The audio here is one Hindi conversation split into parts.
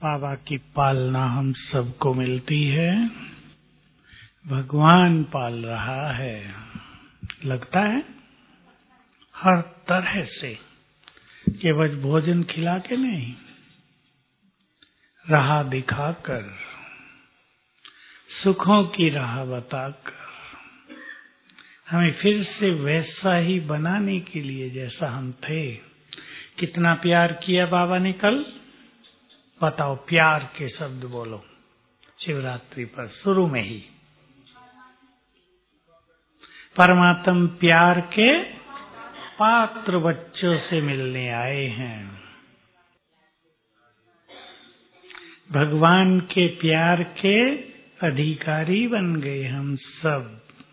बाबा की पालना हम सबको मिलती है, भगवान पाल रहा है। लगता है हर तरह से, केवल भोजन खिला के नहीं, राह दिखाकर, सुखों की राह बताकर, हमें फिर से वैसा ही बनाने के लिए जैसा हम थे। कितना प्यार किया बाबा ने कल, बताओ, प्यार के शब्द बोलो शिवरात्रि पर शुरू में ही। परमात्म प्यार के पात्र बच्चों से मिलने आए हैं। भगवान के प्यार के अधिकारी बन गए हम सब।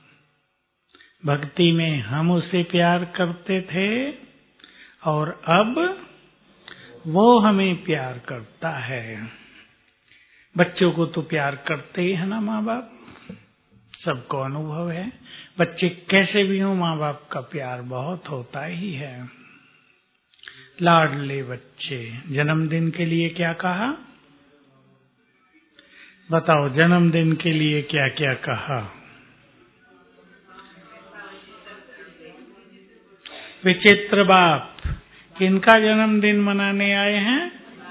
भक्ति में हम उसे प्यार करते थे और अब वो हमें प्यार करता है। बच्चों को तो प्यार करते ही है ना माँ बाप, सबको अनुभव है। बच्चे कैसे भी हों, माँ बाप का प्यार बहुत होता ही है। लाडले बच्चे। जन्मदिन के लिए क्या कहा, बताओ, जन्मदिन के लिए क्या क्या कहा? विचित्र बाप। किनका जन्मदिन मनाने आए हैं?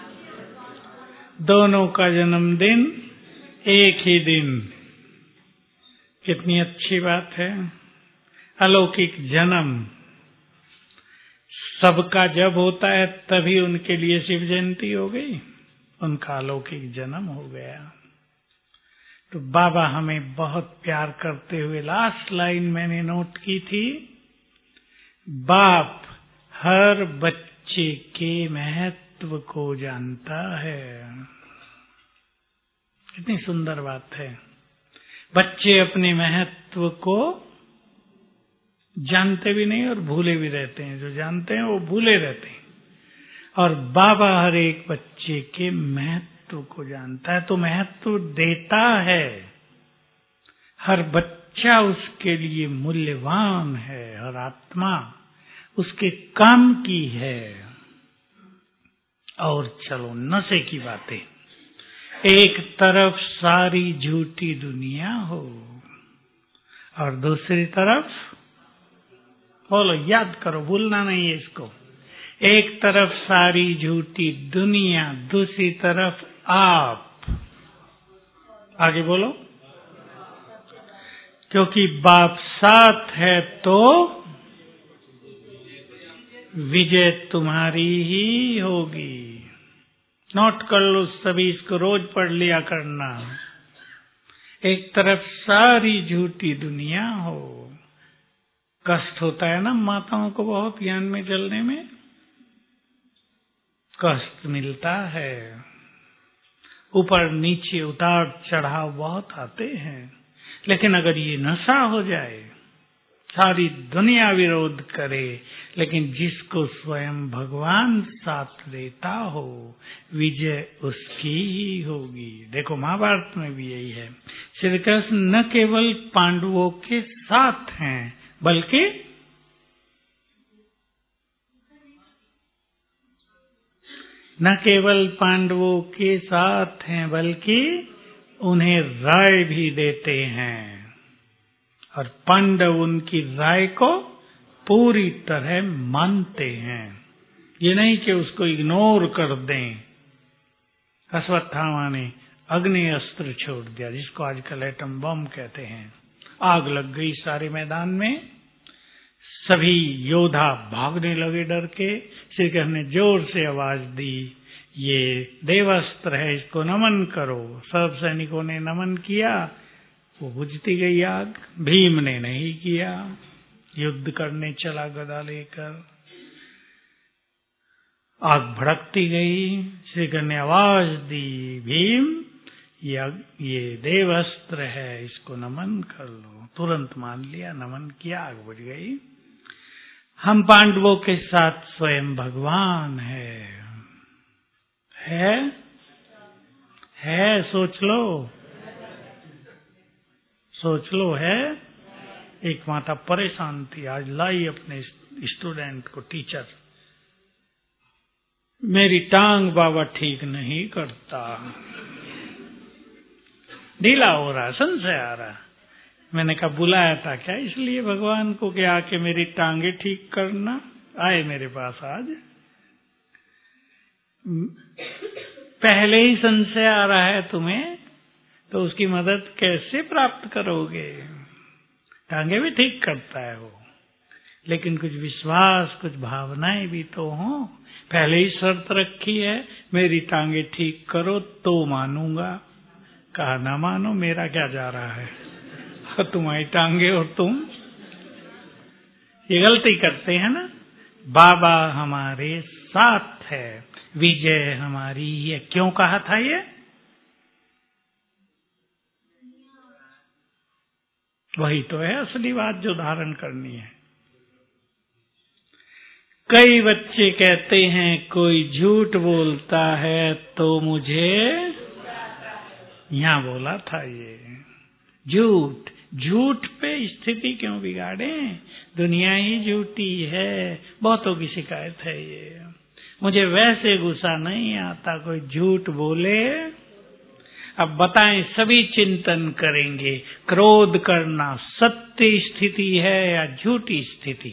दोनों का जन्मदिन एक ही दिन। कितनी अच्छी बात है। अलौकिक जन्म सबका जब होता है तभी उनके लिए शिव जयंती हो गई, उनका अलौकिक जन्म हो गया। तो बाबा हमें बहुत प्यार करते हुए, लास्ट लाइन मैंने नोट की थी, बाप हर बच्चे के महत्व को जानता है। कितनी सुंदर बात है। बच्चे अपने महत्व को जानते भी नहीं और भूले भी रहते हैं। जो जानते हैं वो भूले रहते हैं। और बाबा हर एक बच्चे के महत्व को जानता है, तो महत्व देता है। हर बच्चा उसके लिए मूल्यवान है, हर आत्मा उसके काम की है। और चलो नशे की बातें। एक तरफ सारी झूठी दुनिया हो और दूसरी तरफ, बोलो, याद करो, भूलना नहीं है इसको। एक तरफ सारी झूठी दुनिया, दूसरी तरफ आप। आगे बोलो। क्योंकि बाप साथ है तो विजय तुम्हारी ही होगी। नोट कर लो सभी, इसको रोज पढ़ लिया करना। एक तरफ सारी झूठी दुनिया हो। कष्ट होता है ना माताओं को बहुत ज्ञान में चलने में, कष्ट मिलता है। ऊपर नीचे उतार चढ़ाव बहुत आते हैं। लेकिन अगर ये नशा हो जाए, सारी दुनिया विरोध करे, लेकिन जिसको स्वयं भगवान साथ देता हो, विजय उसकी ही होगी। देखो महाभारत में भी यही है। श्री कृष्ण न केवल पांडवों के साथ हैं, बल्कि न केवल पांडवों के साथ हैं, बल्कि उन्हें राय भी देते हैं। और पांडव उनकी राय को पूरी तरह मानते हैं। ये नहीं कि उसको इग्नोर कर दें। अश्वत्थामा ने अग्नि अस्त्र छोड़ दिया, जिसको आजकल एटम बम कहते हैं। आग लग गई सारे मैदान में। सभी योद्धा भागने लगे डर के। श्री कृष्ण ने जोर से आवाज दी, ये देवास्त्र है, इसको नमन करो। सब सैनिकों ने नमन किया, वो बुझती गई आग। भीम ने नहीं किया, युद्ध करने चला गदा लेकर। आग भड़कती गई। श्री कृष्ण ने आवाज दी, भीम, ये देवास्त्र है, इसको नमन कर लो। तुरंत मान लिया, नमन किया, आग बुझ गई। हम पांडवों के साथ स्वयं भगवान है। सोच लो, सोच लो। है। एक माता परेशान थी, आज लाई अपने स्टूडेंट को, टीचर, मेरी टांग बाबा ठीक नहीं करता, ढीला हो रहा, संशय आ रहा। मैंने कहा बुलाया था क्या इसलिए भगवान को कि आके मेरी टांगे ठीक करना? आए मेरे पास आज, पहले ही संशय आ रहा है तुम्हें, तो उसकी मदद कैसे प्राप्त करोगे? टांगे भी ठीक करता है वो, लेकिन कुछ विश्वास, कुछ भावनाएं भी तो हों। पहले ही शर्त रखी है, मेरी टांगे ठीक करो तो मानूंगा। कहा ना मानो, मेरा क्या जा रहा है, और तुम्हारी टांगे और तुम, ये गलती करते हैं ना। बाबा हमारे साथ है, विजय हमारी है। क्यों कहा था ये? वही तो है असली बात जो धारण करनी है। कई बच्चे कहते हैं कोई झूठ बोलता है तो मुझे, यहां बोला था ये झूठ, झूठ पे स्थिति क्यों बिगाड़े? दुनिया ही झूठी है, बहुतों की शिकायत है ये। मुझे वैसे गुस्सा नहीं आता कोई झूठ बोले। अब बताएं, सभी चिंतन करेंगे, क्रोध करना सत्य स्थिति है या झूठी स्थिति?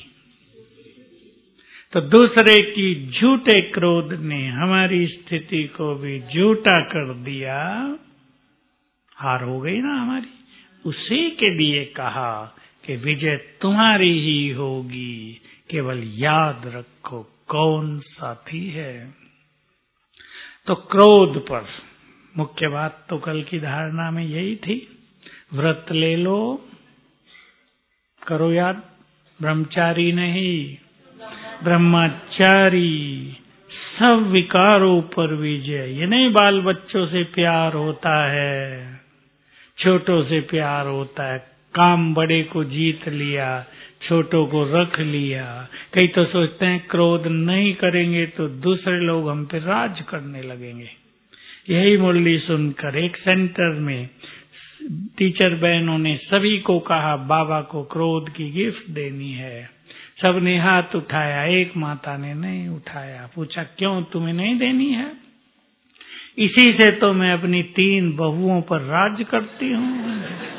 तो दूसरे की झूठे क्रोध ने हमारी स्थिति को भी झूठा कर दिया, हार हो गई ना हमारी। उसी के लिए कहा कि विजय तुम्हारी ही होगी, केवल याद रखो कौन साथी है। तो क्रोध पर मुख्य बात तो कल की धारणा में यही थी। व्रत ले लो, करो याद, ब्रह्मचारी नहीं ब्रह्मचारी, सब विकारों पर विजय। ये नहीं बाल बच्चों से प्यार होता है, छोटों से प्यार होता है, काम बड़े को जीत लिया, छोटों को रख लिया। कई तो सोचते हैं क्रोध नहीं करेंगे तो दूसरे लोग हम पे राज करने लगेंगे। यही मुरली सुनकर एक सेंटर में टीचर बहनों ने सभी को कहा बाबा को क्रोध की गिफ्ट देनी है। सबने हाथ उठाया, एक माता ने नहीं उठाया। पूछा क्यों, तुम्हें नहीं देनी है? इसी से तो मैं अपनी 3 बहुओं पर राज करती हूँ।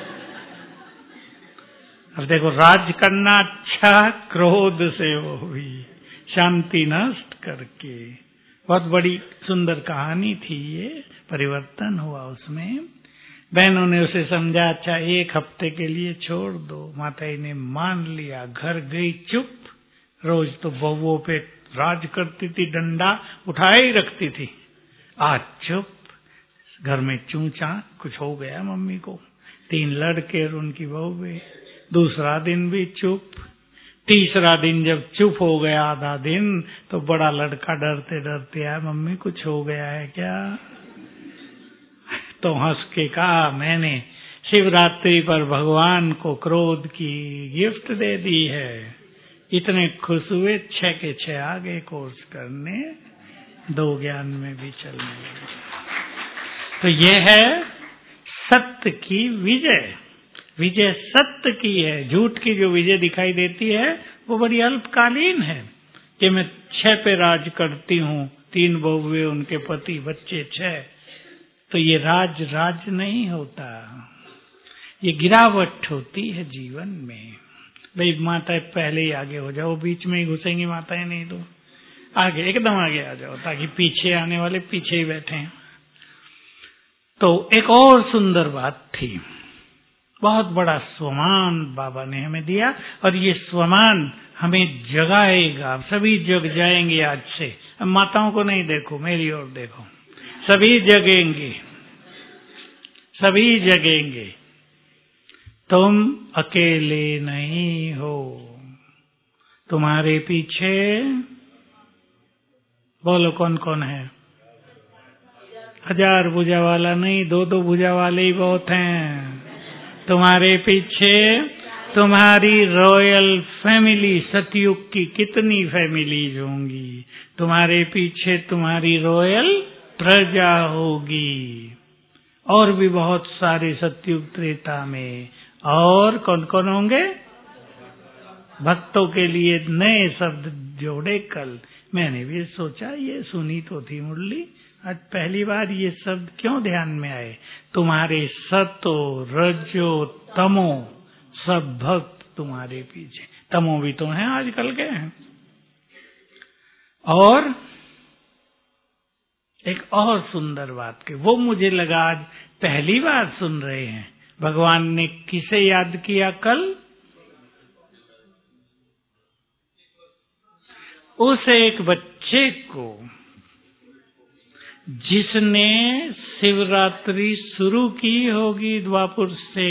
अब देखो, राज करना अच्छा, क्रोध से वो भी शांति नष्ट करके। बहुत बड़ी सुंदर कहानी थी ये, परिवर्तन हुआ उसमें। बहनों ने उसे समझा, अच्छा 1 हफ्ते के लिए छोड़ दो। माताजी ने मान लिया, घर गई चुप। रोज तो बहुओं पे राज करती थी, डंडा उठाए ही रखती थी। आज चुप, घर में चूचा, कुछ हो गया मम्मी को। 3 लड़के और उनकी बहुएं। दूसरा दिन भी चुप। तीसरा दिन जब चुप हो गया आधा दिन, तो बड़ा लड़का डरते डरते आया, मम्मी कुछ हो गया है क्या? तो हंस के कहा, मैंने शिवरात्रि पर भगवान को क्रोध की गिफ्ट दे दी है। इतने खुश हुए, 6 के 6 आ गए कोर्स करने, 2 ज्ञान में भी चलने लगे। तो ये है सत्य की विजय। विजय सत्य की है। झूठ की जो विजय दिखाई देती है वो बड़ी अल्पकालीन है कि मैं 6 पे राज करती हूँ, 3 बहुएं, उनके पति, बच्चे 6। तो ये राज नहीं होता, ये गिरावट होती है जीवन में। भाई माताएं पहले ही आगे हो जाओ, बीच में ही घुसेंगी माताएं, नहीं तो आगे, एकदम आगे आ जाओ, ताकि पीछे आने वाले पीछे ही बैठे हैं। तो एक और सुंदर बात थी, बहुत बड़ा स्वमान बाबा ने हमें दिया, और ये स्वमान हमें जगाएगा। सभी जग जाएंगे आज से। अब माताओं को नहीं देखो, मेरी ओर देखो, सभी जगेंगे, सभी जगेंगे। तुम अकेले नहीं हो, तुम्हारे पीछे बोलो कौन कौन है? 1000 भुजा वाला नहीं, 2-2 भुजा वाले ही बहुत हैं। तुम्हारे पीछे तुम्हारी रॉयल फैमिली, सतयुग की कितनी फैमिलीज होंगी। तुम्हारे पीछे तुम्हारी रॉयल प्रजा होगी, और भी बहुत सारे सतयुग त्रेता में। और कौन कौन होंगे? भक्तों के लिए नए शब्द जोड़े कल, मैंने भी सोचा, ये सुनी तो थी मुरली, आज पहली बार ये शब्द क्यों ध्यान में आए। तुम्हारे सतो रजो तमो सब भक्त तुम्हारे पीछे, तमो भी तो हैं आजकल के हैं। और एक और सुंदर बात के, वो मुझे लगा आज पहली बार सुन रहे हैं, भगवान ने किसे याद किया कल? उस एक बच्चे को जिसने शिवरात्रि शुरू की होगी द्वापुर से,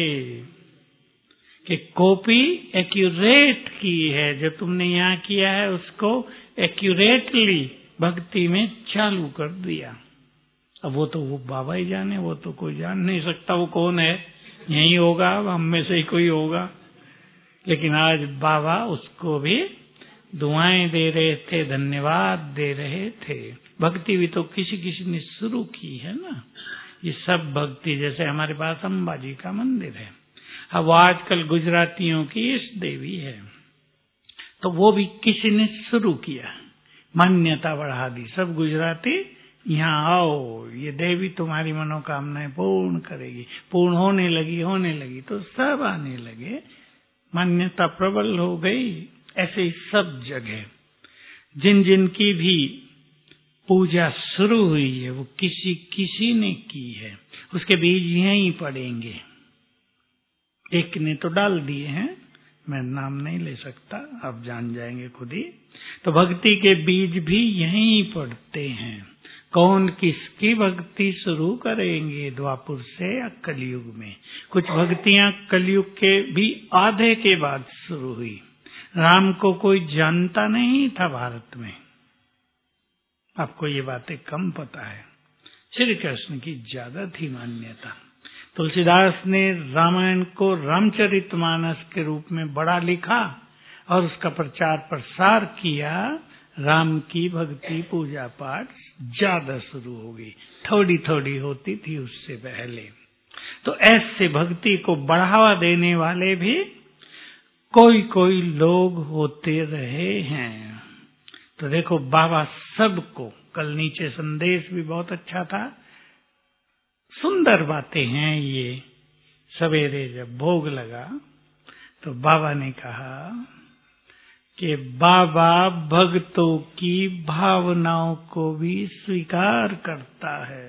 कि कॉपी एक्यूरेट की है, जो तुमने यहाँ किया है उसको एक्यूरेटली भक्ति में चालू कर दिया। अब वो तो वो बाबा ही जाने, वो तो कोई जान नहीं सकता वो कौन है, यही होगा, हम में से ही कोई होगा। लेकिन आज बाबा उसको भी दुआएं दे रहे थे, धन्यवाद दे रहे थे। भक्ति भी तो किसी किसी ने शुरू की है ना, ये सब भक्ति। जैसे हमारे पास अंबाजी का मंदिर है, अब आजकल गुजरातियों की इष्ट देवी है, तो वो भी किसी ने शुरू किया, मान्यता बढ़ा दी। सब गुजराती यहाँ आओ, ये देवी तुम्हारी मनोकामनाएं पूर्ण करेगी। पूर्ण होने लगी तो सब आने लगे, मान्यता प्रबल हो गई। ऐसे ही सब जगह जिन जिन की भी पूजा शुरू हुई है, वो किसी किसी ने की है, उसके बीज यहीं पड़ेंगे। एक ने तो डाल दिए हैं, मैं नाम नहीं ले सकता, आप जान जाएंगे खुद ही। तो भक्ति के बीज भी यहीं पड़ते हैं। कौन किसकी भक्ति शुरू करेंगे द्वापुर से या कलयुग में? कुछ भक्तियां कलयुग के भी आधे के बाद शुरू हुई। राम को कोई जानता नहीं था भारत में, आपको ये बातें कम पता है। श्री कृष्ण की ज्यादा थी मान्यता। तुलसीदास ने रामायण को रामचरितमानस के रूप में बड़ा लिखा और उसका प्रचार प्रसार किया। राम की भक्ति पूजा पाठ ज्यादा शुरू हो गई, थोड़ी थोड़ी होती थी उससे पहले। तो ऐसे भक्ति को बढ़ावा देने वाले भी कोई कोई लोग होते रहे हैं। तो देखो बाबा सबको, कल नीचे संदेश भी बहुत अच्छा था, सुंदर बातें हैं ये। सवेरे जब भोग लगा तो बाबा ने कहा कि बाबा भक्तों की भावनाओं को भी स्वीकार करता है।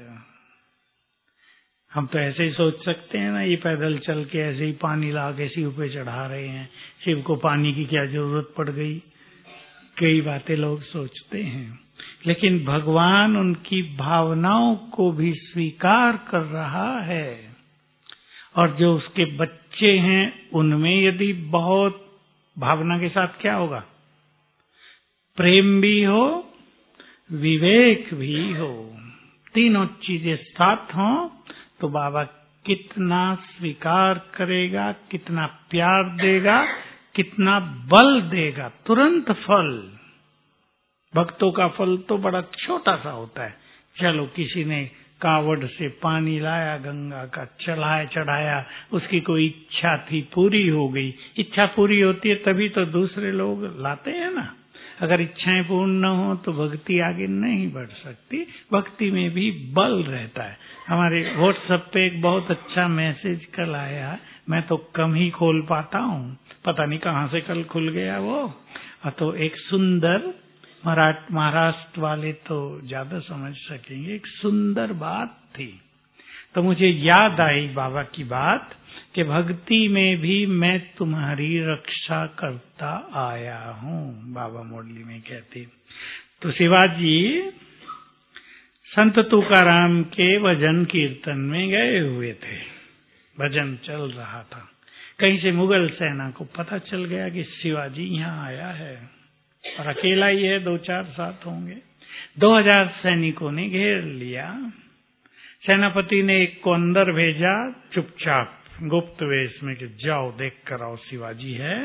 हम तो ऐसे ही सोच सकते हैं ना, ये पैदल चल के ऐसे ही पानी ला के शिव पे चढ़ा रहे हैं, शिव को पानी की क्या जरूरत पड़ गई, कई बातें लोग सोचते हैं। लेकिन भगवान उनकी भावनाओं को भी स्वीकार कर रहा है। और जो उसके बच्चे हैं उनमें यदि बहुत भावना के साथ क्या होगा, प्रेम भी हो, विवेक भी हो, तीनों चीजें साथ हों, तो बाबा कितना स्वीकार करेगा, कितना प्यार देगा, कितना बल देगा, तुरंत फल। भक्तों का फल तो बड़ा छोटा सा होता है। चलो किसी ने कावड़ से पानी लाया, गंगा का चढ़ाया, उसकी कोई इच्छा थी, पूरी हो गई। इच्छा पूरी होती है तभी तो दूसरे लोग लाते हैं ना। अगर इच्छाएं पूर्ण न हो तो भक्ति आगे नहीं बढ़ सकती। भक्ति में भी बल रहता है। हमारे व्हाट्सएप पे एक बहुत अच्छा मैसेज कल आया, मैं तो कम ही खोल पाता हूँ, पता नहीं कहाँ से कल खुल गया वो। तो एक सुंदर, महाराष्ट्र वाले तो ज्यादा समझ सकेंगे, एक सुंदर बात थी। तो मुझे याद आई बाबा की बात कि भक्ति में भी मैं तुम्हारी रक्षा करता आया हूँ, बाबा मुरली में कहते। तो शिवाजी संत तुकाराम के भजन कीर्तन में गए हुए थे, भजन चल रहा था। कहीं से मुगल सेना को पता चल गया कि शिवाजी यहाँ आया है, और अकेला ही है, 2-4 साथ होंगे। 2000 सैनिकों ने घेर लिया। सेनापति ने एक को अंदर भेजा, चुपचाप गुप्त वेश में, कि जाओ देख कर आओ शिवाजी है।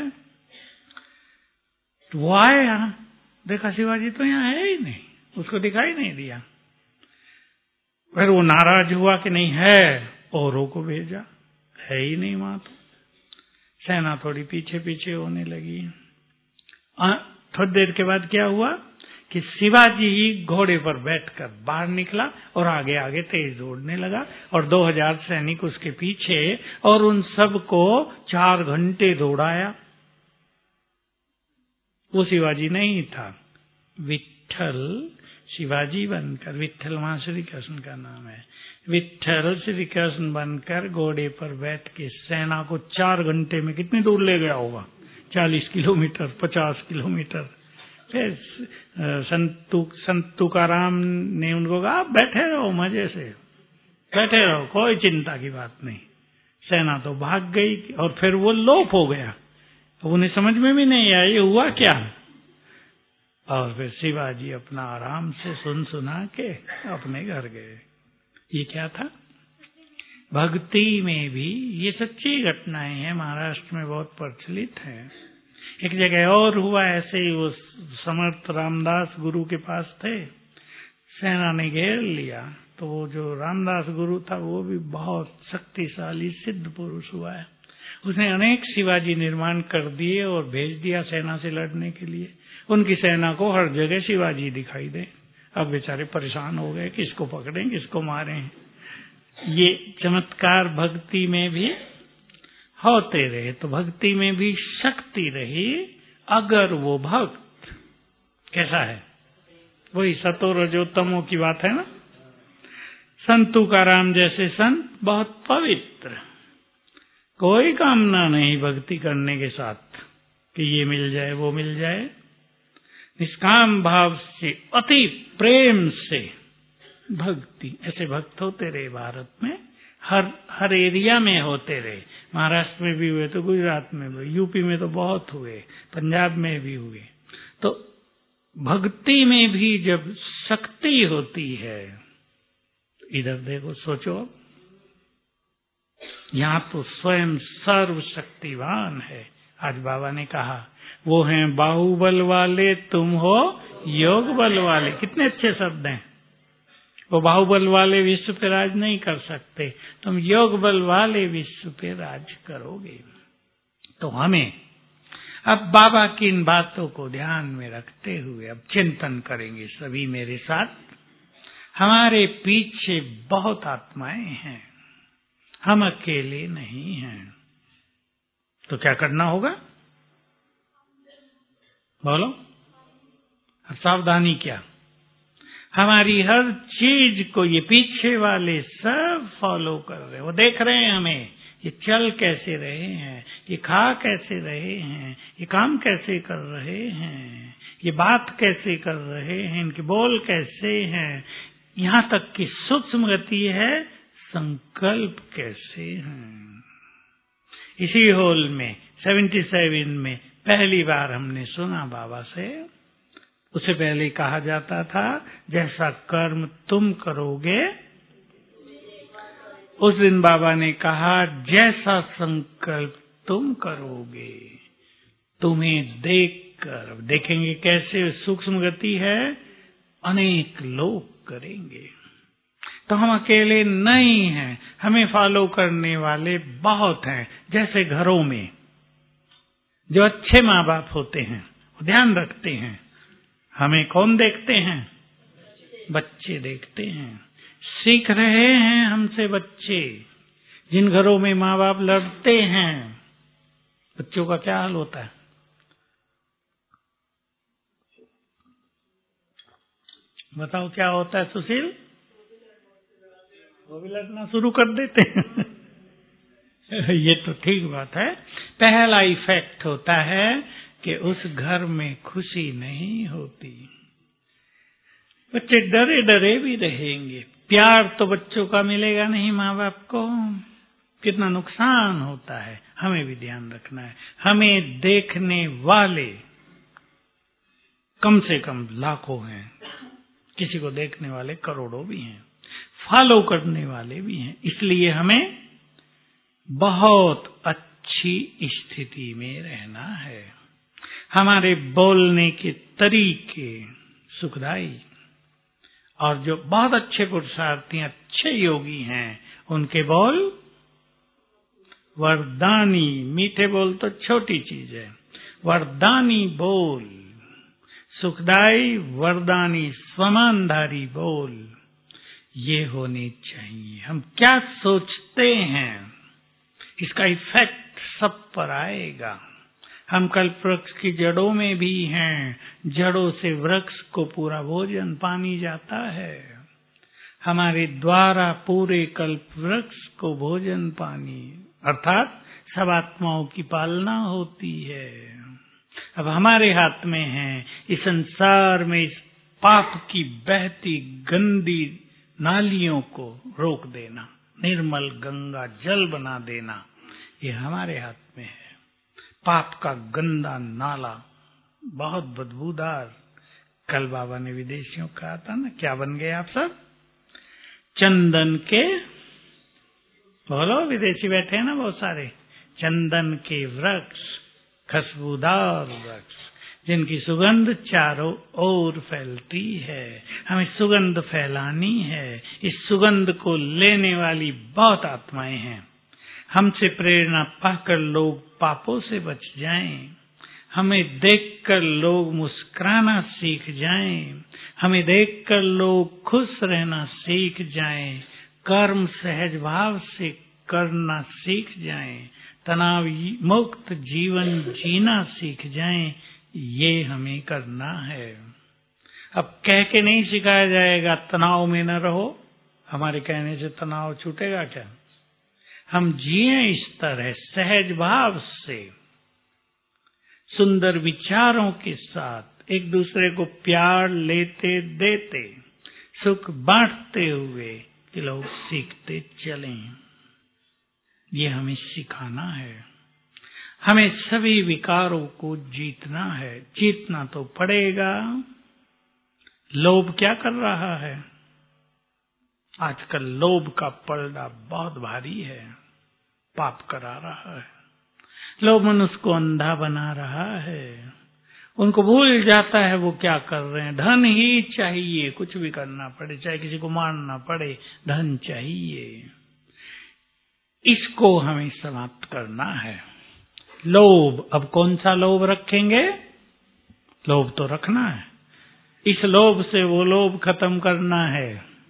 तो वो आए यहाँ, देखा शिवाजी तो यहाँ है ही नहीं, उसको दिखाई नहीं दिया। फिर वो नाराज हुआ कि नहीं है, औरों को भेजा, है ही नहीं वहां। तो सेना थोड़ी पीछे पीछे होने लगी। थोड़ी देर के बाद क्या हुआ कि शिवाजी ही घोड़े पर बैठकर बाहर निकला और आगे आगे तेज दौड़ने लगा और 2000 सैनिक उसके पीछे, और उन सबको 4 घंटे दौड़ाया। वो शिवाजी नहीं था, विट्ठल शिवाजी बनकर, विट्ठल वहां श्री कृष्ण का नाम है, विट्ठल श्री कृष्ण बनकर घोड़े पर बैठ के सेना को 4 घंटे में कितनी दूर ले गया होगा? 40 किलोमीटर, 50 किलोमीटर। फिर संत तुकाराम ने उनको कहा, आप बैठे रहो, मजे से बैठे रहो, कोई चिंता की बात नहीं। सेना तो भाग गई और फिर वो लोप हो गया, उन्हें समझ में भी नहीं आया ये हुआ क्या। और फिर शिवाजी अपना आराम से सुना के अपने घर गए। ये क्या था? भक्ति में भी ये सच्ची घटनाएं हैं, महाराष्ट्र में बहुत प्रचलित है। एक जगह और हुआ ऐसे ही, वो समर्थ रामदास गुरु के पास थे, सेना ने घेर लिया, तो वो जो रामदास गुरु था वो भी बहुत शक्तिशाली सिद्ध पुरुष हुआ है। उसने अनेक शिवाजी निर्माण कर दिए और भेज दिया सेना से लड़ने के लिए। उनकी सेना को हर जगह शिवाजी दिखाई दे। अब बेचारे परेशान हो गए, किसको पकड़ें किसको मारें। ये चमत्कार भक्ति में भी होते रहे तो भक्ति में भी शक्ति रही, अगर वो भक्त कैसा है, वही सतो रजो तमो की बात है ना। संत तुकाराम जैसे संत बहुत पवित्र, कोई कामना नहीं भक्ति करने के साथ कि ये मिल जाए वो मिल जाए, निष्काम भाव से अति प्रेम से भक्ति। ऐसे भक्त होते रहे भारत में, हर एरिया में होते रहे। महाराष्ट्र में भी हुए तो गुजरात में भी, यूपी में तो बहुत हुए, पंजाब में भी हुए। तो भक्ति में भी जब शक्ति होती है, इधर देखो, सोचो, यहाँ तो स्वयं सर्वशक्तिवान है। आज बाबा ने कहा, वो हैं बाहुबल वाले, तुम हो योग बल वाले। कितने अच्छे शब्द हैं। वो बाहुबल वाले विश्व पे राज नहीं कर सकते, तुम योग बल वाले विश्व पे राज करोगे। तो हमें अब बाबा की इन बातों को ध्यान में रखते हुए अब चिंतन करेंगे सभी मेरे साथ। हमारे पीछे बहुत आत्माएं हैं, हम अकेले नहीं हैं। तो क्या करना होगा, बोलो। सावधानी क्या, हमारी हर चीज को ये पीछे वाले सब फॉलो कर रहे हैं। वो देख रहे हैं हमें, ये चल कैसे रहे हैं, ये खा कैसे रहे हैं, ये काम कैसे कर रहे हैं, ये बात कैसे कर रहे हैं, इनके बोल कैसे हैं, यहाँ तक कि सूक्ष्म गति है, संकल्प कैसे हैं। इसी हॉल में 77 में पहली बार हमने सुना बाबा से। उससे पहले कहा जाता था, जैसा कर्म तुम करोगे। उस दिन बाबा ने कहा, जैसा संकल्प तुम करोगे। तुम्हें देखकर, देखेंगे कैसे सूक्ष्म गति है, अनेक लोग करेंगे। तो हम अकेले नहीं हैं, हमें फॉलो करने वाले बहुत हैं। जैसे घरों में जो अच्छे माँ बाप होते हैं, वो ध्यान रखते हैं, हमें कौन देखते हैं, बच्चे देखते हैं। सीख रहे हैं हमसे बच्चे। जिन घरों में माँ बाप लड़ते हैं, बच्चों का क्या हाल होता है, बताओ क्या होता है सुशील? वो भी लड़ना शुरू कर देते हैं। ये तो ठीक बात है। पहला इफेक्ट होता है कि उस घर में खुशी नहीं होती, बच्चे डरे डरे भी रहेंगे, प्यार तो बच्चों का मिलेगा नहीं माँ बाप को। कितना नुकसान होता है, हमें भी ध्यान रखना है। हमें देखने वाले कम से कम लाखों हैं, किसी को देखने वाले करोड़ों भी हैं, फॉलो करने वाले भी हैं। इसलिए हमें बहुत अच्छी स्थिति में रहना है। हमारे बोलने के तरीके सुखदाई, और जो बहुत अच्छे पुरुषार्थी, अच्छे योगी हैं, उनके बोल वरदानी। मीठे बोल तो छोटी चीज है, वरदानी बोल, सुखदाई वरदानी स्वमानधारी बोल, ये होनी चाहिए। हम क्या सोचते हैं इसका इफेक्ट सब पर आएगा। हम कल्प वृक्ष की जड़ों में भी हैं, जड़ों से वृक्ष को पूरा भोजन पानी जाता है। हमारे द्वारा पूरे कल्प वृक्ष को भोजन पानी अर्थात सब आत्माओं की पालना होती है। अब हमारे हाथ में है इस संसार में इस पाप की बहती गंदी नालियों को रोक देना, निर्मल गंगा जल बना देना, ये हमारे हाथ में है। पाप का गंदा नाला बहुत बदबूदार, कल बाबा ने विदेशियों को कहा था ना, क्या बन गए आप सब? चंदन के, बोलो विदेशी बैठे हैं ना बहुत सारे, चंदन के वृक्ष, खुशबूदार वृक्ष जिनकी सुगंध चारों ओर फैलती है। हमें सुगंध फैलानी है। इस सुगंध को लेने वाली बहुत आत्माएं हैं। हमसे प्रेरणा पाकर लोग पापों से बच जाएं, हमें देखकर लोग मुस्कुराना सीख जाएं, हमें देखकर लोग खुश रहना सीख जाएं, कर्म सहज भाव से करना सीख जाएं, तनाव मुक्त जीवन जीना सीख जाएं। ये हमें करना है। अब कह के नहीं सिखाया जाएगा तनाव में न रहो, हमारे कहने से तनाव छूटेगा क्या? हम जिए इस तरह सहज भाव से, सुंदर विचारों के साथ, एक दूसरे को प्यार लेते देते, सुख बांटते हुए कि लोग सीखते चलें। ये हमें सिखाना है। हमें सभी विकारों को जीतना है। जीतना तो पड़ेगा। लोभ क्या कर रहा है? आजकल लोभ का पलड़ा बहुत भारी है, पाप करा रहा है। लोभ मनुष्य को अंधा बना रहा है। उनको भूल जाता है वो क्या कर रहे हैं। धन ही चाहिए, कुछ भी करना पड़े, चाहे किसी को मारना पड़े, धन चाहिए। इसको हमें समाप्त करना है। लोभ, अब कौन सा लोभ रखेंगे? लोभ तो रखना है। इस लोभ से वो लोभ खत्म करना है।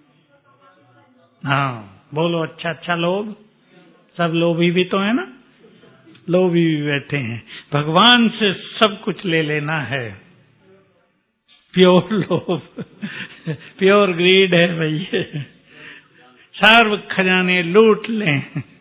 हाँ बोलो, अच्छा अच्छा लोभ। सब लोभी भी तो है ना, लोभी भी बैठे हैं। भगवान से सब कुछ ले लेना है। प्योर लोभ, प्योर ग्रीड है भैया। सर्व खजाने लूट लें,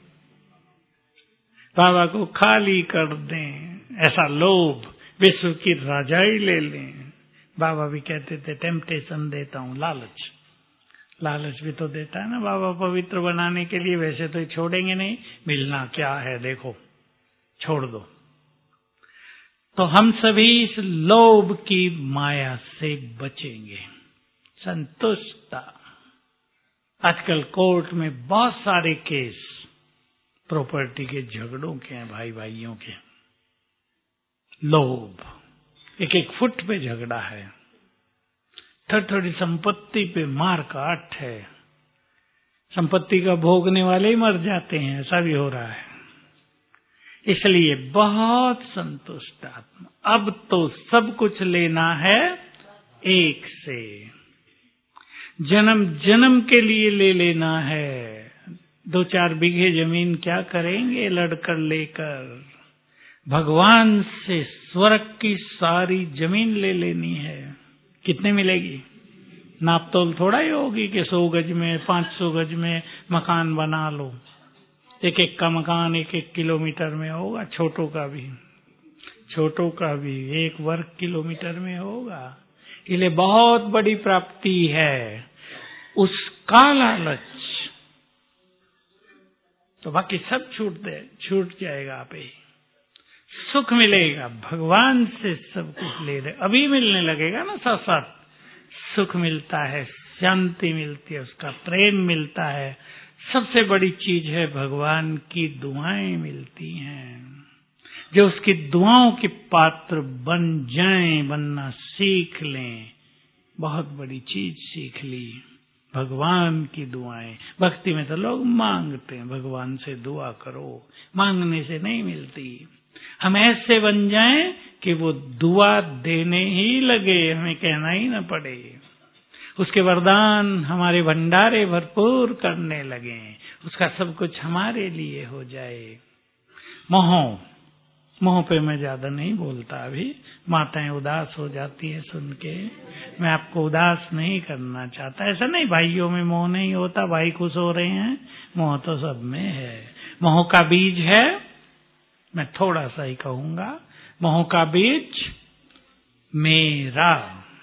बाबा को खाली कर दें, ऐसा लोभ। विश्व की राजाई ले लें। बाबा भी कहते थे टेम्पटेशन देता हूँ, लालच। लालच भी तो देता है ना बाबा पवित्र बनाने के लिए। वैसे तो छोड़ेंगे नहीं, मिलना क्या है देखो, छोड़ दो। तो हम सभी इस लोभ की माया से बचेंगे। संतुष्टता। आजकल कोर्ट में बहुत सारे केस प्रॉपर्टी के झगड़ों के हैं, भाई भाइयों के। लोभ, एक एक फुट पे झगड़ा है, थोड़ी थोड़ी संपत्ति पे मार काट है। संपत्ति का भोगने वाले ही मर जाते हैं, ऐसा भी हो रहा है। इसलिए बहुत संतुष्ट आत्मा। अब तो सब कुछ लेना है एक से, जन्म जन्म के लिए ले लेना है। 2-4 बीघे जमीन क्या करेंगे लड़कर लेकर? भगवान से स्वर्ग की सारी जमीन ले लेनी है। कितने मिलेगी? नाप तोल थोड़ा ही होगी कि 100 गज में 500 गज में मकान बना लो। एक एक का मकान 1-1 किलोमीटर में होगा, छोटों का भी 1 वर्ग किलोमीटर में होगा। इसलिए बहुत बड़ी प्राप्ति है। उसका लालच तो बाकी सब छूट जाएगा। आप ही सुख मिलेगा, भगवान से सब कुछ ले रहे। अभी मिलने लगेगा ना, साथ साथ सुख मिलता है, शांति मिलती है, उसका प्रेम मिलता है। सबसे बड़ी चीज है भगवान की दुआएं मिलती हैं। जो उसकी दुआओं के पात्र बन जाएं, बनना सीख लें, बहुत बड़ी चीज सीख ली। भगवान की दुआएं। भक्ति में तो लोग मांगते हैं, भगवान से दुआ करो, मांगने से नहीं मिलती। हम ऐसे बन जाएं कि वो दुआ देने ही लगे, हमें कहना ही न पड़े। उसके वरदान हमारे भंडारे भरपूर करने लगे, उसका सब कुछ हमारे लिए हो जाए। मोह पे मैं ज्यादा नहीं बोलता, अभी माताएं उदास हो जाती है सुन के। मैं आपको उदास नहीं करना चाहता। ऐसा नहीं भाइयों में मोह नहीं होता, भाई खुश हो रहे हैं, मोह तो सब में है। मोह का बीज है, मैं थोड़ा सा ही कहूंगा, मोह का बीज मेरा,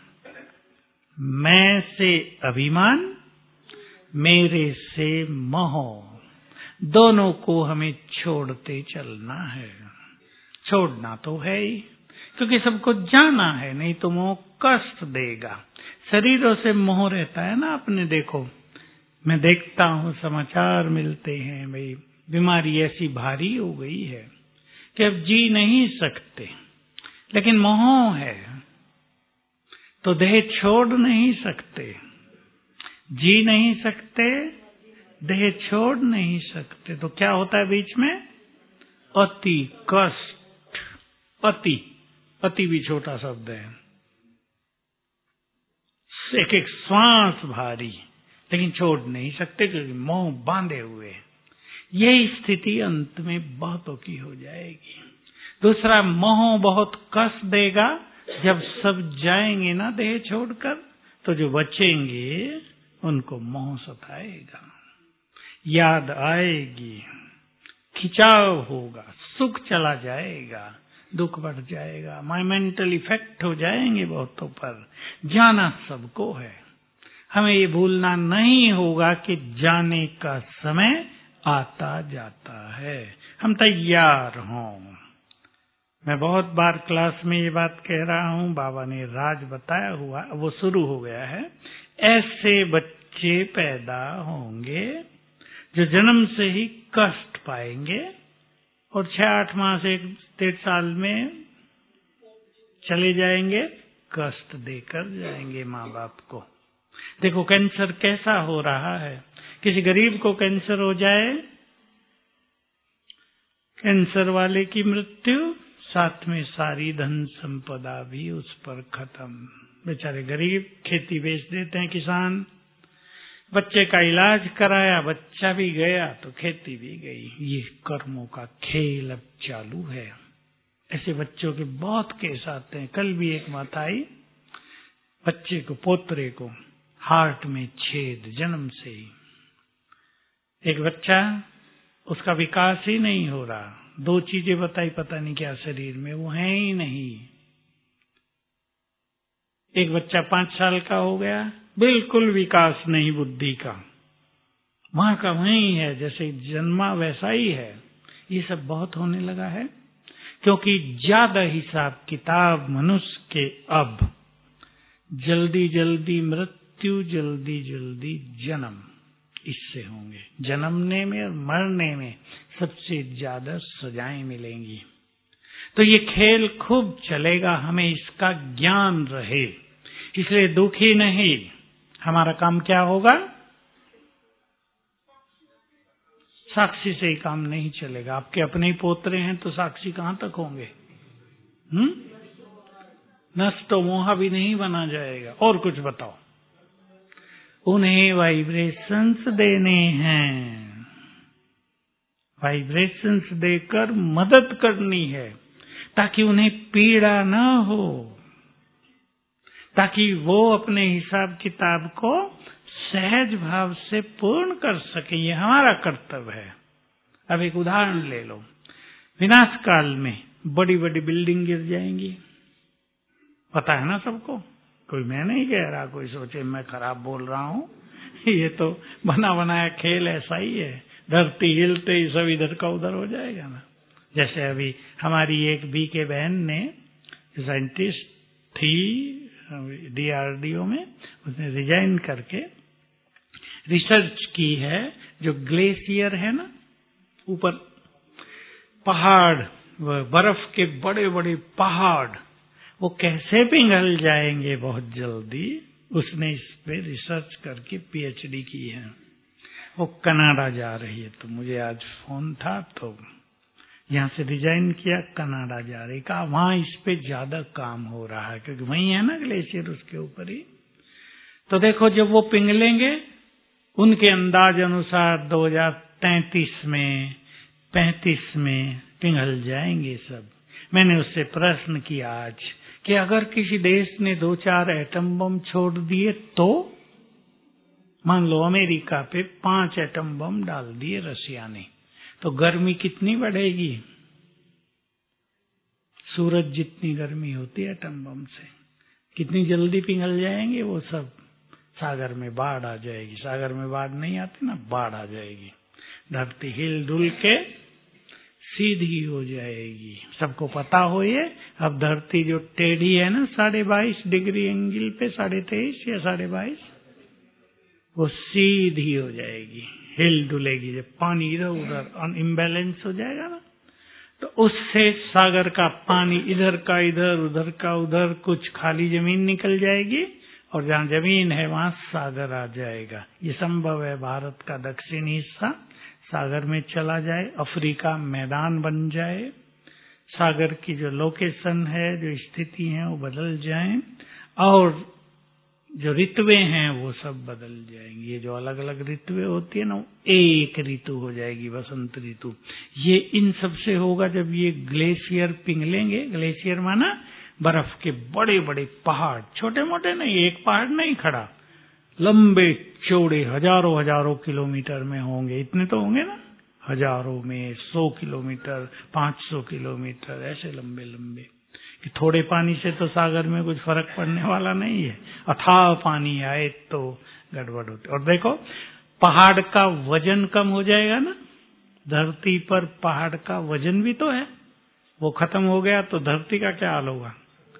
मैं से अभिमान, मेरे से मोह, दोनों को हमें छोड़ते चलना है। छोड़ना तो है ही, क्योंकि सबको जाना है, नहीं तो मोह कष्ट देगा। शरीरों से मोह रहता है ना, आपने देखो, मैं देखता हूँ समाचार मिलते हैं, भाई बीमारी ऐसी भारी हो गई है कि अब जी नहीं सकते, लेकिन मोह है तो देह छोड़ नहीं सकते, जी नहीं सकते, देह छोड़ नहीं सकते, तो क्या होता है बीच में? अति कष्ट। अति भी छोटा शब्द है, एक एक श्वास भारी, लेकिन छोड़ नहीं सकते क्योंकि मोह बांधे हुए। यही स्थिति अंत में बहुतों की हो जाएगी। दूसरा, मोह बहुत कष्ट देगा, जब सब जाएंगे ना देह छोड़कर, तो जो बचेंगे उनको मोह सताएगा, याद आएगी, खिंचाव होगा, सुख चला जाएगा, दुख बढ़ जाएगा, मेंटल इफेक्ट हो जाएंगे बहुतों पर। जाना सबको है, हमें ये भूलना नहीं होगा कि जाने का समय आता जाता है, हम तैयार हों। मैं बहुत बार क्लास में ये बात कह रहा हूँ, बाबा ने राज बताया हुआ, वो शुरू हो गया है। ऐसे बच्चे पैदा होंगे जो जन्म से ही कष्ट पाएंगे और 6-8 माह से 1-1.5 साल में चले जाएंगे, कष्ट देकर जाएंगे माँ बाप को। देखो कैंसर कैसा हो रहा है, किसी गरीब को कैंसर हो जाए, कैंसर वाले की मृत्यु, साथ में सारी धन संपदा भी उस पर खत्म। बेचारे गरीब, खेती बेच देते हैं किसान, बच्चे का इलाज कराया, बच्चा भी गया तो खेती भी गई। ये कर्मों का खेल अब चालू है। ऐसे बच्चों के बहुत केस आते हैं। कल भी एक माता आई, बच्चे को, पोतरे को हार्ट में छेद जन्म से ही। एक बच्चा, उसका विकास ही नहीं हो रहा, 2 चीजें बताई, पता नहीं क्या शरीर में वो है ही नहीं। एक बच्चा 5 साल का हो गया, बिल्कुल विकास नहीं बुद्धि का, वहां का वहीं है, जैसे जन्मा वैसा ही है। ये सब बहुत होने लगा है, क्योंकि ज्यादा हिसाब किताब मनुष्य के अब जल्दी जल्दी मृत्यु, जल्दी जल्दी जन्म, इससे होंगे। जन्मने में और मरने में सबसे ज्यादा सजाएं मिलेंगी। तो ये खेल खूब चलेगा, हमें इसका ज्ञान रहे, इसलिए दुखी नहीं। हमारा काम क्या होगा? साक्षी से ही काम नहीं चलेगा। आपके अपने ही पोतरे हैं तो साक्षी कहां तक होंगे? नष्टो मोहा भी नहीं बना जाएगा। और कुछ बताओ। उन्हें वाइब्रेशंस देने हैं, वाइब्रेशंस देकर मदद करनी है, ताकि उन्हें पीड़ा ना हो, ताकि वो अपने हिसाब किताब को सहज भाव से पूर्ण कर सके। ये हमारा कर्तव्य है। अब एक उदाहरण ले लो, विनाश काल में बड़ी बड़ी बिल्डिंग गिर जाएंगी, पता है ना सबको। कोई मैं नहीं कह रहा, कोई सोचे मैं खराब बोल रहा हूँ, ये तो बना बनाया खेल ऐसा ही है। धरती हिलते ही सब इधर का उधर हो जाएगा ना। जैसे अभी हमारी एक बीके बहन ने, साइंटिस्ट थी DRDO में, उसने रिजाइन करके रिसर्च की है, जो ग्लेशियर है ना, ऊपर पहाड़, बर्फ के बड़े बड़े पहाड़, वो कैसे पिघल जाएंगे बहुत जल्दी। उसने इस पे रिसर्च करके PhD की है। वो कनाडा जा रही है, तो मुझे आज फोन था तो यहाँ से रिजाइन किया, कनाडा जा रही, कहा वहां इस पे ज्यादा काम हो रहा है क्योंकि वही है ना ग्लेशियर उसके ऊपर ही। तो देखो जब वो पिघलेंगे उनके अंदाज अनुसार 2033 में 35 में पिघल जाएंगे सब। मैंने उससे प्रश्न किया आज कि अगर किसी देश ने 2-4 एटम बम छोड़ दिए तो, मान लो अमेरिका पे 5 एटम बम डाल दिए रशिया ने, तो गर्मी कितनी बढ़ेगी? सूरज जितनी गर्मी होती है एटम बम से, कितनी जल्दी पिघल जाएंगे वो सब। सागर में बाढ़ आ जाएगी, सागर में बाढ़ नहीं आती ना, बाढ़ आ जाएगी, धरती हिल डुल के सीधी हो जाएगी। सबको पता हो ये। अब धरती जो टेढ़ी है ना 22.5 डिग्री एंगल पे, 23.5 या 22.5, वो सीधी हो जाएगी, हिल डुलेगी। जब पानी इधर उधर इम्बैलेंस हो जाएगा ना, तो उससे सागर का पानी इधर का इधर, उधर का उधर, कुछ खाली जमीन निकल जाएगी और जहाँ जमीन है वहां सागर आ जाएगा। ये संभव है, भारत का दक्षिणी हिस्सा सागर में चला जाए, अफ्रीका मैदान बन जाए, सागर की जो लोकेशन है, जो स्थिति है वो बदल जाए और जो ऋतुएं हैं वो सब बदल जाएंगी। ये जो अलग अलग ऋतुएं होती है ना, एक ऋतु हो जाएगी, वसंत ऋतु। ये इन सब से होगा जब ये ग्लेशियर पिघलेंगे। ग्लेशियर माना बर्फ के बड़े बड़े पहाड़, छोटे मोटे नहीं, एक पहाड़ नहीं खड़ा, लंबे चौड़े हजारों किलोमीटर में होंगे। इतने तो होंगे ना, हजारों में, 100 किलोमीटर, 500 किलोमीटर, ऐसे लंबे लंबे कि थोड़े पानी से तो सागर में कुछ फर्क पड़ने वाला नहीं है। अथाह पानी आए तो गड़बड़ होती। और देखो पहाड़ का वजन कम हो जाएगा ना, धरती पर पहाड़ का वजन भी तो है, वो खत्म हो गया तो धरती का क्या हाल होगा?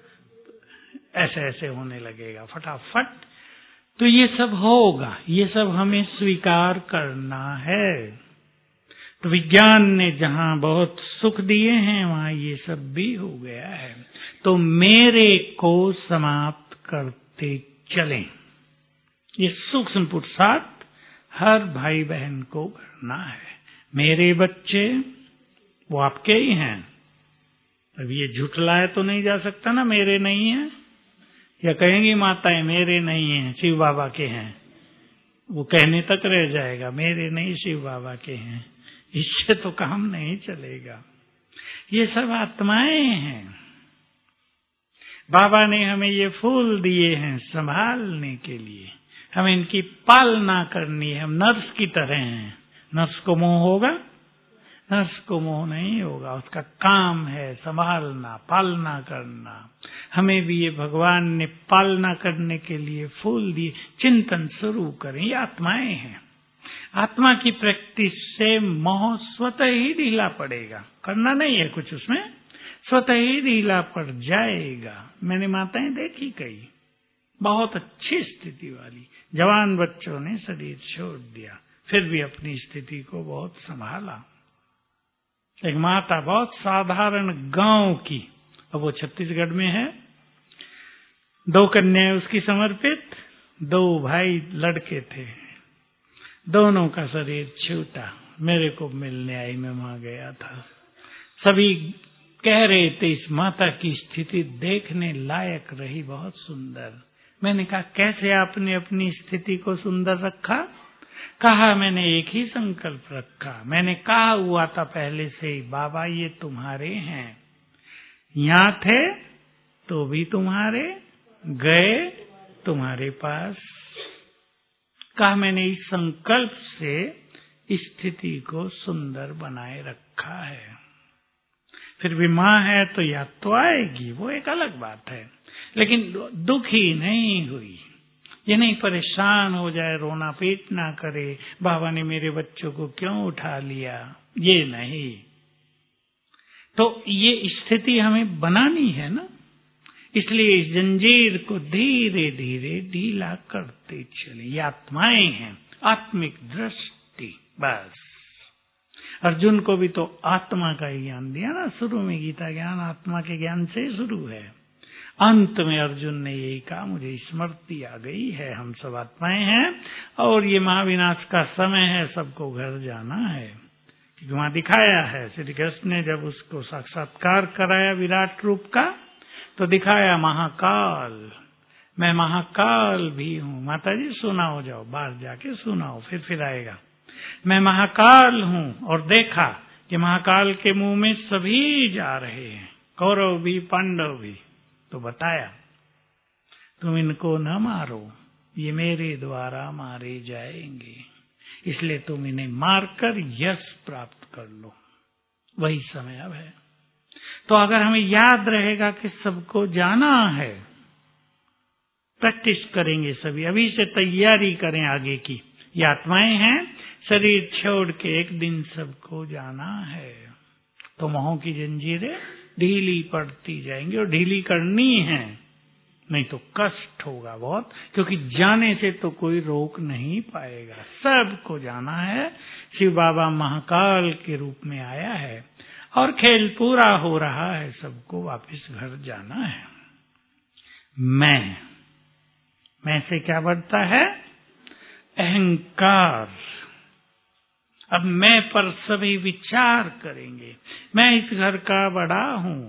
ऐसे ऐसे होने लगेगा फटाफट। तो ये सब होगा, ये सब हमें स्वीकार करना है। तो विज्ञान ने जहां बहुत सुख दिए हैं वहां ये सब भी हो गया है। तो मेरे को समाप्त करते चलें, ये सूक्ष्म पुरुषार्थ हर भाई बहन को करना है। मेरे बच्चे वो आपके ही हैं। अब ये झुठलाए तो नहीं जा सकता ना, मेरे नहीं है, या कहेंगी माताएं मेरे नहीं हैं, शिव बाबा के हैं। वो कहने तक रह जाएगा, मेरे नहीं शिव बाबा के हैं। इससे तो काम नहीं चलेगा। ये सब आत्माएं हैं। बाबा ने हमें ये फूल दिए हैं संभालने के लिए, हमें इनकी पालना करनी है। हम नर्स की तरह हैं। नर्स को मोह होगा? नर्स को मोह नहीं होगा, उसका काम है संभालना, पालना करना। हमें भी ये भगवान ने पालना करने के लिए फूल दिए। चिंतन शुरू करें, ये आत्माएं हैं। आत्मा की प्रैक्टिस से मोह स्वतः ही ढीला पड़ेगा, करना नहीं है कुछ उसमें, स्वतः ही ढीला पड़ जाएगा। मैंने माताएं देखी कई, बहुत अच्छी स्थिति वाली, जवान बच्चों ने शरीर छोड़ दिया, फिर भी अपनी स्थिति को बहुत संभाला। एक माता बहुत साधारण गांव की, अब वो छत्तीसगढ़ में है, 2 कन्याएं उसकी समर्पित, 2 भाई लड़के थे, दोनों का शरीर छूटा। मेरे को मिलने आई, मैं वहां गया था। सभी कह रहे थे इस माता की स्थिति देखने लायक रही, बहुत सुंदर। मैंने कहा कैसे आपने अपनी स्थिति को सुंदर रखा? कहा मैंने एक ही संकल्प रखा, मैंने कहा हुआ था पहले से ही, बाबा ये तुम्हारे हैं, यहाँ थे तो भी तुम्हारे, गए तुम्हारे पास। कहा मैंने इस संकल्प से स्थिति को सुंदर बनाए रखा है। फिर भी माँ है तो याद तो आएगी, वो एक अलग बात है, लेकिन दुखी नहीं हुई। ये नहीं परेशान हो जाए, रोना पीटना करे, बाबा ने मेरे बच्चों को क्यों उठा लिया, ये नहीं। तो ये स्थिति हमें बनानी है ना, इसलिए इस जंजीर को धीरे धीरे ढीला करते चले। ये आत्माएं हैं, आत्मिक दृष्टि। बस अर्जुन को भी तो आत्मा का ही ज्ञान दिया ना, शुरू में गीता ज्ञान आत्मा के ज्ञान से शुरू है। अंत में अर्जुन ने यही कहा, मुझे स्मृति आ गई है, हम सब आत्माएं हैं और ये महाविनाश का समय है, सबको घर जाना है। क्योंकि वहां दिखाया है श्री कृष्ण ने जब उसको साक्षात्कार कराया विराट रूप का, तो दिखाया महाकाल, मैं महाकाल भी हूँ। माता जी सुनाओ, जाओ बाहर जाके सुनाओ, फिर आएगा। मैं महाकाल हूँ। और देखा कि महाकाल के मुंह में सभी जा रहे हैं, कौरव भी पांडव भी। तो बताया तुम इनको न मारो, ये मेरे द्वारा मारे जाएंगे, इसलिए तुम इन्हें मारकर यश प्राप्त कर लो। वही समय अब है। तो अगर हमें याद रहेगा कि सबको जाना है, प्रैक्टिस करेंगे सभी, अभी से तैयारी करें आगे की। ये आत्माएं हैं, शरीर छोड़ के एक दिन सबको जाना है। तो मोह की जंजीरें ढीली पड़ती जाएंगी, और ढीली करनी है, नहीं तो कष्ट होगा बहुत, क्योंकि जाने से तो कोई रोक नहीं पाएगा। सबको जाना है। शिव बाबा महाकाल के रूप में आया है और खेल पूरा हो रहा है, सबको वापस घर जाना है। मैं से क्या बढ़ता है? अहंकार। अब मैं पर सभी विचार करेंगे। मैं इस घर का बड़ा हूं,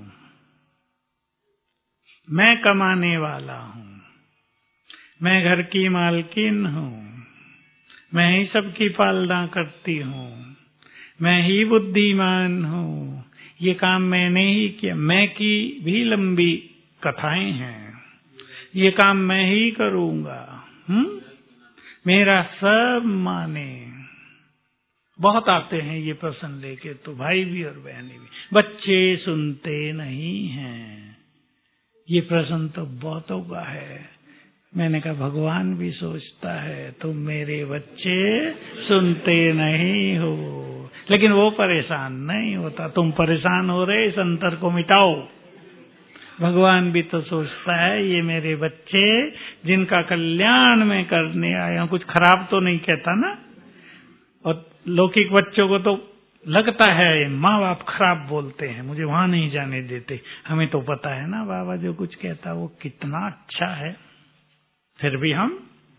मैं कमाने वाला हूं, मैं घर की मालकिन हूं, मैं ही सबकी पालना करती हूं, मैं ही बुद्धिमान हूं, ये काम मैंने ही किया। मैं की भी लंबी कथाएं हैं, ये काम मैं ही करूंगा। मेरा सब माने। बहुत आते हैं ये प्रश्न लेके, तो भाई भी और बहनें भी। बच्चे सुनते नहीं हैं, ये प्रश्न तो बहुतों का है। मैंने कहा भगवान भी सोचता है, तुम मेरे बच्चे सुनते नहीं हो, लेकिन वो परेशान नहीं होता। तुम परेशान हो रहे, इस अंतर को मिटाओ। भगवान भी तो सोचता है ये मेरे बच्चे जिनका कल्याण मैं करने आया हूं, कुछ खराब तो नहीं कहता ना। और लौकिक बच्चों को तो लगता है माँ बाप खराब बोलते हैं, मुझे वहां नहीं जाने देते। हमें तो पता है ना बाबा जो कुछ कहता वो कितना अच्छा है, फिर भी हम।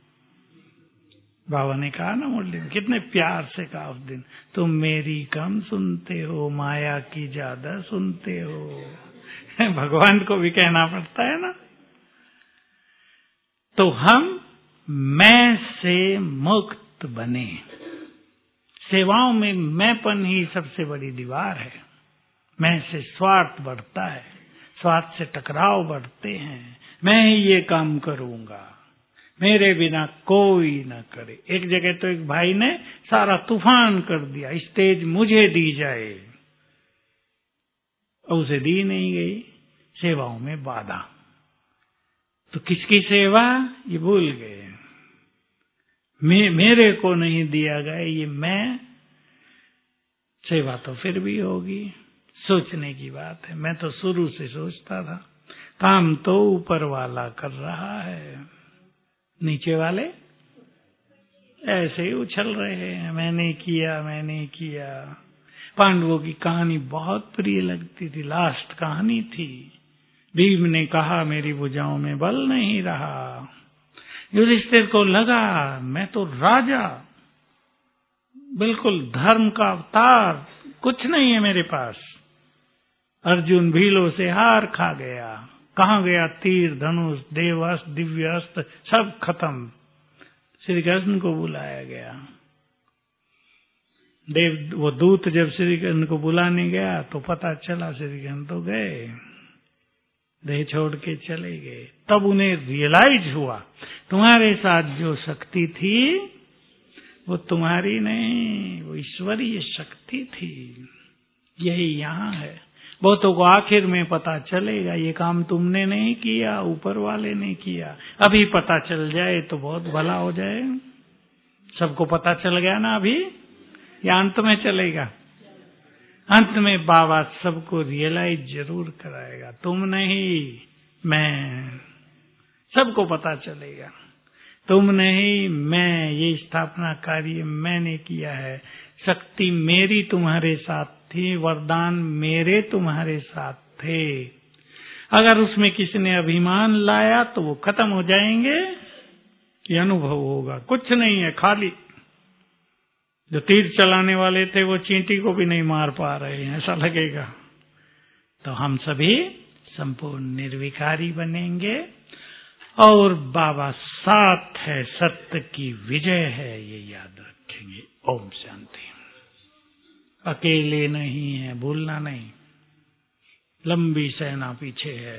बाबा ने कहा ना मुरली में, कितने प्यार से कहा उस दिन, तुम मेरी कम सुनते हो, माया की ज्यादा सुनते हो। भगवान को भी कहना पड़ता है ना। तो हम मैं से मुक्त बने। सेवाओं में मैंपन ही सबसे बड़ी दीवार है। मैं से स्वार्थ बढ़ता है, स्वार्थ से टकराव बढ़ते हैं। मैं ही ये काम करूंगा, मेरे बिना कोई न करे। एक जगह तो एक भाई ने सारा तूफान कर दिया, स्टेज मुझे दी जाए, उसे दी नहीं गई। सेवाओं में बाधा। तो किसकी सेवा ये भूल गए। मेरे को नहीं दिया गया, ये मैं। सेवा तो फिर भी होगी, सोचने की बात है। मैं तो शुरू से सोचता था काम तो ऊपर वाला कर रहा है, नीचे वाले ऐसे ही उछल रहे हैं, मैंने किया। पांडवों की कहानी बहुत प्रिय लगती थी, लास्ट कहानी थी। भीम ने कहा मेरी भुजाओं में बल नहीं रहा। युधिष्ठिर को लगा मैं तो राजा, बिल्कुल धर्म का अवतार, कुछ नहीं है मेरे पास। अर्जुन भीलों से हार खा गया। कहाँ गया तीर, धनुष, देवास्त्र, दिव्यास्त्र सब खत्म। श्री कृष्ण को बुलाया गया। वो दूत जब श्री कृष्ण को बुलाने गया तो पता चला श्री कृष्ण तो गए, देह छोड़ के चले गए। तब उन्हें रियलाइज हुआ तुम्हारे साथ जो शक्ति थी वो तुम्हारी नहीं, वो ईश्वरीय शक्ति थी। यही यहाँ है। बहुतों को आखिर में पता चलेगा ये काम तुमने नहीं किया, ऊपर वाले ने किया। अभी पता चल जाए तो बहुत भला हो जाए। सबको पता चल गया ना अभी, या अंत में चलेगा? अंत में बाबा सबको रियलाइज जरूर कराएगा, तुम नहीं मैं। सबको पता चलेगा तुम नहीं मैं, ये स्थापना कार्य मैंने किया है। शक्ति मेरी तुम्हारे साथ थी, वरदान मेरे तुम्हारे साथ थे। अगर उसमें किसी ने अभिमान लाया तो वो खत्म हो जाएंगे, ये अनुभव होगा। कुछ नहीं है, खाली जो तीर चलाने वाले थे वो चींटी को भी नहीं मार पा रहे हैं, ऐसा लगेगा। तो हम सभी संपूर्ण निर्विकारी बनेंगे और बाबा साथ है, सत्य की विजय है, ये याद रखेंगे। ओम शांति। अकेले नहीं है, भूलना नहीं, लंबी सेना पीछे है।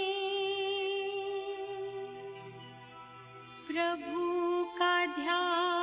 प्रभु का ध्यान